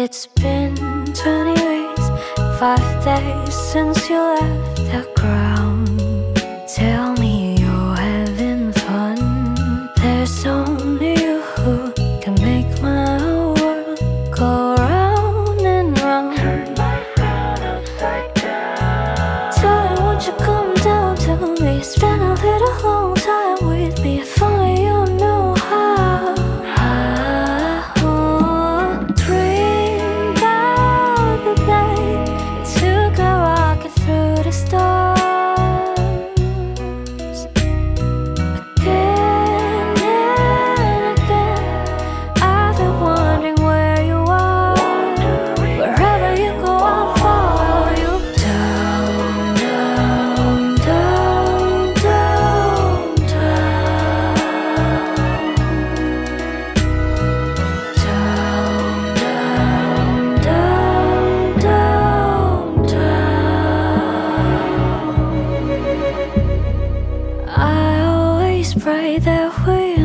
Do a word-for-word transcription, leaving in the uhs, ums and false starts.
It's been twenty weeks, five days since you left the ground. Tell me you're having fun. There's only you who can make my world go round and round. Turn my frown upside down. Darling, won't you come down to me? Spend a little long time with me. If only you knew how. I won't dream about the day you took a rocket through the stars. Again and again, I've been wondering where you are. Wherever you go, I'll follow you. Down, down, down, down, down. Down, down, down, down, down. I always pray that we